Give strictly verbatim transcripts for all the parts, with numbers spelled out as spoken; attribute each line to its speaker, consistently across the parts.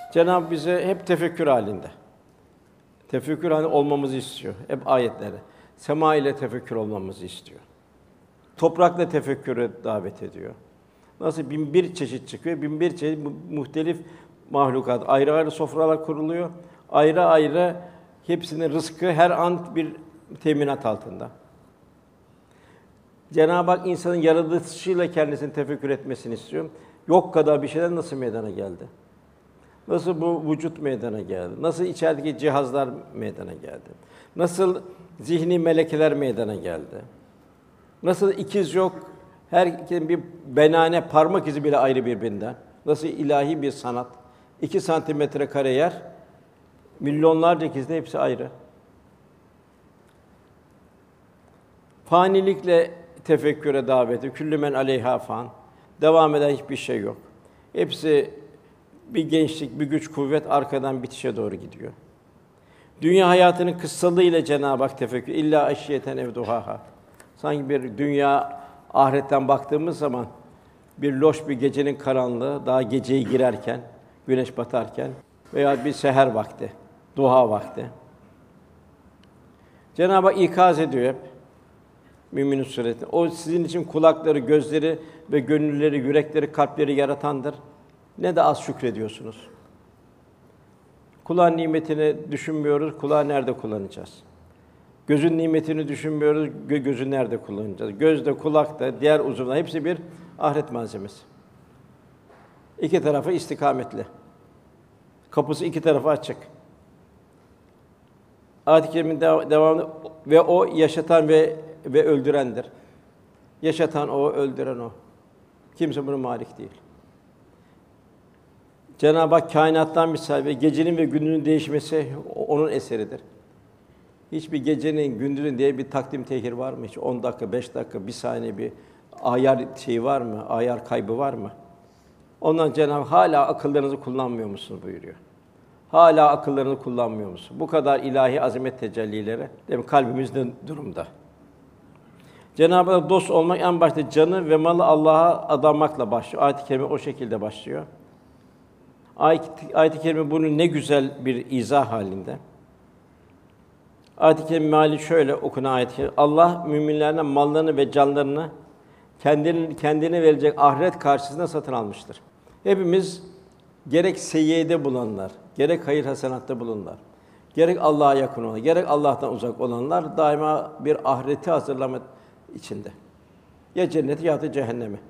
Speaker 1: Cenab-ı bize hep tefekkür halinde. Tefekkür halinde olmamızı istiyor. Hep ayetlerde. Sema ile tefekkür olmamızı istiyor. Toprakla tefekküre davet ediyor. Nasıl bin bir çeşit çıkıyor, bin bir çeşit muhtelif mahlukat, ayrı ayrı sofralar kuruluyor. Ayrı ayrı hepsinin rızkı her an bir teminat altında. Cenab-ı Hak insanın yaratılışıyla kendisini tefekkür etmesini istiyor. Yok kadar bir şeyler nasıl meydana geldi? Nasıl bu vücut meydana geldi? Nasıl içerideki cihazlar meydana geldi? Nasıl zihni melekeler meydana geldi? Nasıl ikiz yok, herkesin bir benane parmak izi bile ayrı birbirinden. Nasıl ilahi bir sanat? İki santimetre kare yer, milyonlarca ikizde hepsi ayrı. Fanilikle tefekküre daveti, küllü men aleyhâ fan. Devam eden hiçbir şey yok. Hepsi bir gençlik, bir güç, kuvvet arkadan bitişe doğru gidiyor. Dünya hayatının kıssalığıyla Cenab-ı Hak tefekkür, illa aşiyeten ev duhaha. Sanki bir dünya ahiretten baktığımız zaman bir loş bir gecenin karanlığı, daha geceye girerken, güneş batarken veya bir seher vakti, duha vakti. Cenab-ı Hak ikaz ediyor hep. Mümin-i Suret'te. O sizin için kulakları, gözleri ve gönülleri, yürekleri, kalpleri yaratandır. Ne de az şükrediyorsunuz. Kulağın nimetini düşünmüyoruz, kulağı nerede kullanacağız? Gözün nimetini düşünmüyoruz, gö- gözü nerede kullanacağız? Göz de, kulak da, diğer uzuvlar hepsi bir ahiret malzemesi. İki tarafı istikametli. Kapısı iki tarafa açık. Ayet-i kerimenin dev- devamında ve o yaşatan ve ve öldürendir. Yaşatan o, öldüren o. Kimse bunun malik değil. Cenab-ı Hak kainattan misal ve gecenin ve gündüzün değişmesi onun eseridir. Hiçbir gecenin, gündüzün diye bir takdim tehir var mı? Hiç on dakika, beş dakika, bir saniye bir ayar şeyi var mı? Ayar kaybı var mı? Ondan Cenab-ı Hak hala akıllarınızı kullanmıyor musunuz buyuruyor. Hala akıllarını kullanmıyor musun? Bu kadar ilahi azamet tecellileri, değil mi? Kalbimiz ne durumda? Cenab-ı Hak dost olmak en başta canı ve malı Allah'a adamakla başlıyor. Ayet-i kerime o şekilde başlıyor. Ayet- Ayet-i kerime bunun ne güzel bir izah halinde. Ayet-i kerime meali şöyle okunan ayet-i kerime. Allah müminlerden mallarını ve canlarını kendini kendine verecek ahiret karşısında satın almıştır. Hepimiz gerek seyyede bulunanlar, gerek hayır hasanatta bulunanlar, gerek Allah'a yakın olanlar, gerek Allah'tan uzak olanlar daima bir ahireti hazırlama içinde. Ya cenneti ya da cehennemi.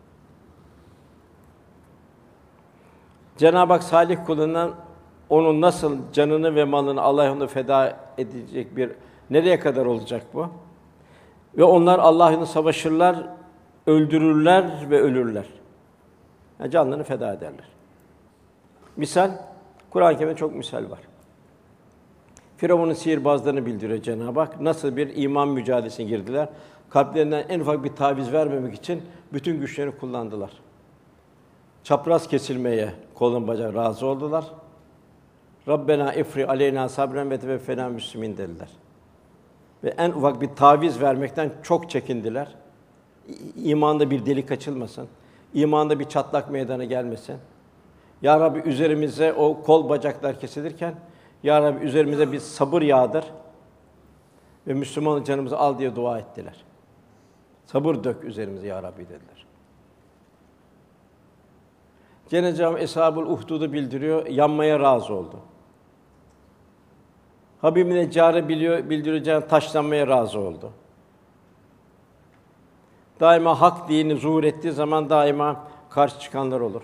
Speaker 1: Cenab-ı Hak salih kulundan onun nasıl canını ve malını Allah yolunda feda edecek bir nereye kadar olacak bu? Ve onlar Allah yolunda savaşırlar, öldürürler ve ölürler. Yani canlarını feda ederler. Misal Kur'an-ı Kerim'de çok misal var. Firavun'un sihirbazlarını bildiriyor Cenab-ı Hak. Nasıl bir iman mücadelesine girdiler. Kalplerinden en ufak bir taviz vermemek için bütün güçlerini kullandılar. Çapraz kesilmeye kolun bacak razı oldular. Rabbena ifri aleyna sabren ve teveffena müslimin dediler. Ve en ufak bir taviz vermekten çok çekindiler. İ- İmanda bir delik açılmasın. İmanda bir çatlak meydana gelmesin. Ya Rabbi üzerimize o kol bacaklar kesilirken Ya Rabbi üzerimize bir sabır yağdır ve Müslüman canımızı al diye dua ettiler. Sabır dök üzerimize ya Rabbi dediler. Cenab-ı Hak Eshab-ül Uhdud'u bildiriyor, yanmaya razı oldu. Habib-i Neccar'ı biliyor, bildiriyor, taşlanmaya razı oldu. Daima hak dini zuhur ettiği zaman daima karşı çıkanlar olur.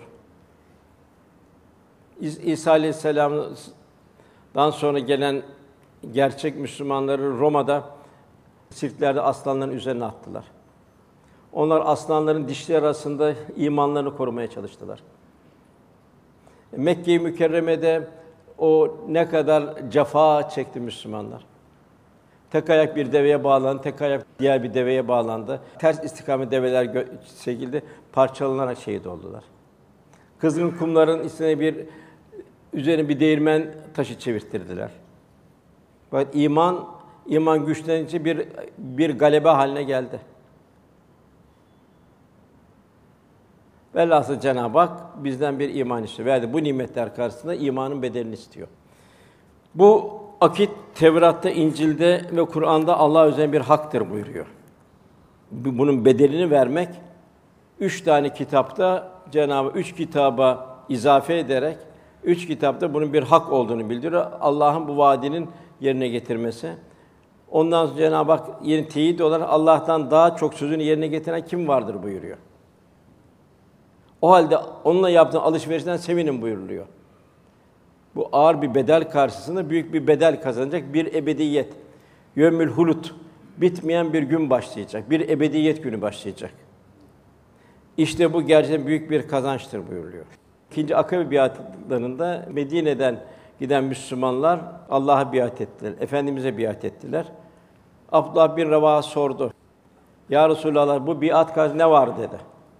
Speaker 1: İs- İsa Aleyhisselam'dan sonra gelen gerçek Müslümanları Roma'da sirklerde aslanların üzerine attılar. Onlar aslanların dişleri arasında imanlarını korumaya çalıştılar. Mekke-i Mükerreme'de o ne kadar cefa çekti Müslümanlar. Tek ayak bir deveye bağlandı, tek ayak diğer bir deveye bağlandı. Ters istikamet develer gö- çekildi, parçalanarak şehit oldular. Kızgın kumların üstüne bir üzerine bir değirmen taşı çevirttirdiler. Fakat iman iman güçlenince bir bir galebe haline geldi. Velhasıl Cenab-ı Hak bizden bir iman istiyor. Verdi bu nimetler karşısında imanın bedelini istiyor. Bu akit Tevrat'ta, İncil'de ve Kur'an'da Allah üzerine bir haktır buyuruyor. Bunun bedelini vermek üç tane kitapta Cenab-ı üç kitaba izafe ederek üç kitapta bunun bir hak olduğunu bildiriyor. Allah'ın bu vaadinin yerine getirmesi. Ondan sonra Cenab-ı Hak yeni teyit olarak Allah'tan daha çok sözünü yerine getiren kim vardır buyuruyor. O halde onunla yaptığın alışverişten sevinin buyuruluyor. Bu ağır bir bedel karşısında büyük bir bedel kazanacak bir ebediyet. Yevmül hulut, bitmeyen bir gün başlayacak. Bir ebediyet günü başlayacak. İşte bu gerçekten büyük bir kazançtır buyuruluyor. İkinci Akabe biatlarında Medine'den giden Müslümanlar Allah'a biat ettiler. Efendimize biat ettiler. Abdullah bin Revaha sordu. Ya Resulallah bu biat karşısında ne var dedi.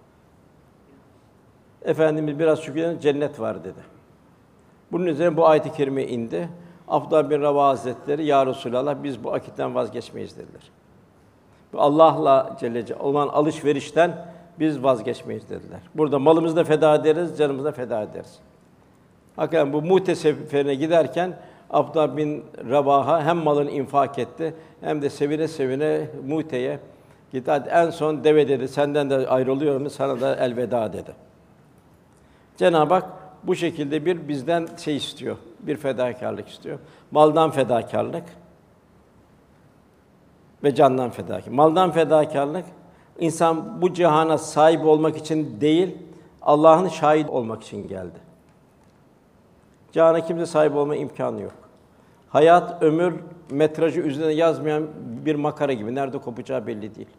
Speaker 1: Efendimiz biraz şükredin cennet var dedi. Bunun üzerine bu ayet-i kerime indi. Abdullah bin Revaha Hazretleri ya Resulallah biz bu akitten vazgeçmeyiz dediler. Bu Allah'la Celle Celaluhu olan alışverişten biz vazgeçmeyiz dediler. Burada malımızı da feda ederiz, canımızı da feda ederiz. Hakikaten bu Mu'te seferine giderken Abdullah bin Revaha hem malını infak etti hem de sevine sevine Mu'te'ye gitti. Hadi en son deve dedi, senden de ayrılıyorum, sana da elveda dedi. Cenab-ı Hak bu şekilde bir bizden şey istiyor, bir fedakârlık istiyor. Maldan fedakârlık ve candan fedakârlık. Maldan fedakârlık, insan bu cihana sahip olmak için değil, Allah'ın şahit olmak için geldi. Cihana kimse sahip olma imkânı yok. Hayat, ömür, metrajı üzerine yazmayan bir makara gibi. Nerede kopacağı belli değil.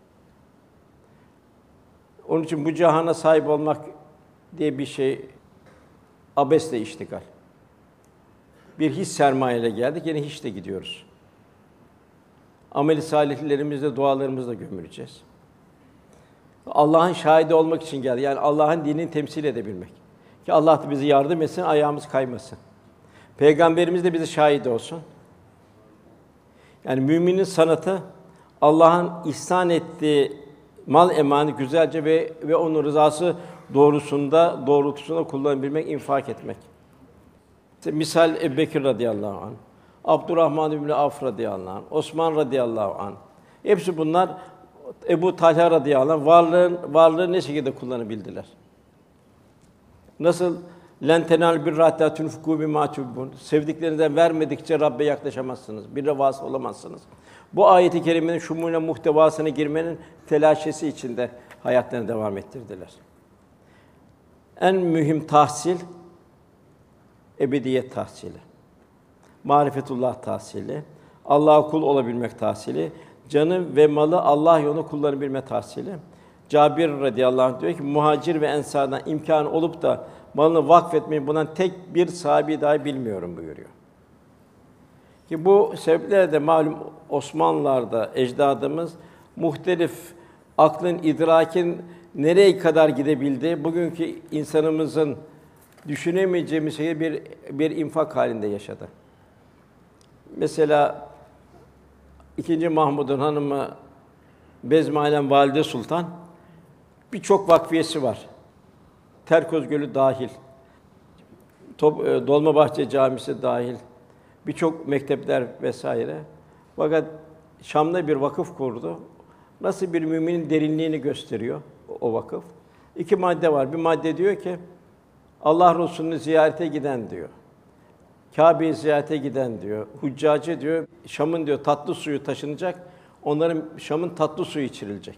Speaker 1: Onun için bu cihana sahip olmak diye bir şey abesle iştigal. Bir hiç sermayeyle geldik, yine hiç de gidiyoruz. Amel-i salihlerimizle, dualarımızla gömüleceğiz. Allah'ın şahidi olmak için geldi. Yani Allah'ın dinini temsil edebilmek. Ki Allah da bizi yardım etsin, ayağımız kaymasın. Peygamberimiz de bize şahit olsun. Yani müminin sanatı Allah'ın ihsan ettiği mal emanet güzelce ve ve onun rızası doğrusunda, doğrultusunda kullanabilmek, infak etmek. İşte misal Ebubekir radıyallahu anh, Abdurrahman ibn Avf radıyallahu anh, Osman radıyallahu anh. Hepsi bunlar Ebu Talha radıyallahu anh varlığın varlığı ne şekilde kullanabildiler? Nasıl len tenal bir hatta tunfiku bima tuhibbun. Sevdiklerinizden vermedikçe Rabbe yaklaşamazsınız. Bir vasıl olamazsınız. Bu ayet-i kerimenin şumûle muhtevasına girmenin telaşesi içinde hayatlarını devam ettirdiler. En mühim tahsil ebediyet tahsili. Marifetullah tahsili, Allah'a kul olabilmek tahsili, canı ve malı Allah yolunda kullanabilme tahsili. Cabir radıyallahu anh diyor ki muhacir ve ensardan imkân olup da malını vakfetmeyi bundan tek bir sahabi dahi bilmiyorum buyuruyor. Ki bu sebeplerle de malum Osmanlılar'da ecdadımız muhtelif aklın, idrakin nereye kadar gidebildiği, bugünkü insanımızın düşünemeyeceğimiz şeyi bir bir infak halinde yaşadı. Mesela ikinci Mahmud'un hanımı Bezmialem Valide Sultan birçok vakfiyesi var. Terkoz Gölü dahil, Top, Dolmabahçe Camisi dahil, birçok mektepler vesaire. Fakat Şam'da bir vakıf kurdu. Nasıl bir müminin derinliğini gösteriyor o vakıf. İki madde var. Bir madde diyor ki Allah Resulü'nü ziyarete giden diyor. Kâbe'yi ziyarete giden diyor. Huccacı diyor Şam'ın diyor tatlı suyu taşınacak. Onların Şam'ın tatlı suyu içirilecek.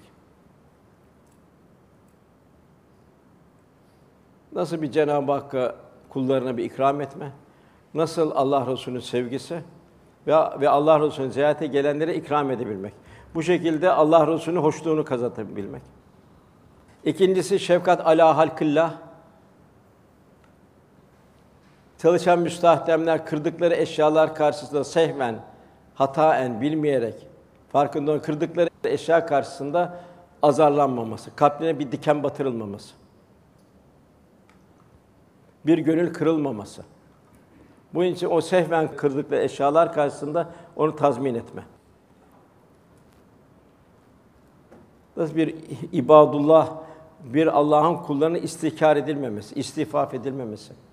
Speaker 1: Nasıl bir Cenab-ı Hakk'a kullarına bir ikram etme, nasıl Allah Resulü'nün sevgisi ve ve Allah Resulü'nün ziyarete gelenlere ikram edebilmek. Bu şekilde Allah Resulü'nün hoşluğunu kazanabilmek. İkincisi şefkat alâ halkillah. Çalışan müstahdemler kırdıkları eşyalar karşısında sehven, hataen bilmeyerek farkında olan kırdıkları eşya karşısında azarlanmaması, kalplerine bir diken batırılmaması. Bir gönül kırılmaması. Bunun için o sehven kırdıkları eşyalar karşısında onu tazmin etme. Nasıl bir ibadullah bir Allah'ın kullarına istihkar edilmemesi, istifaf edilmemesi.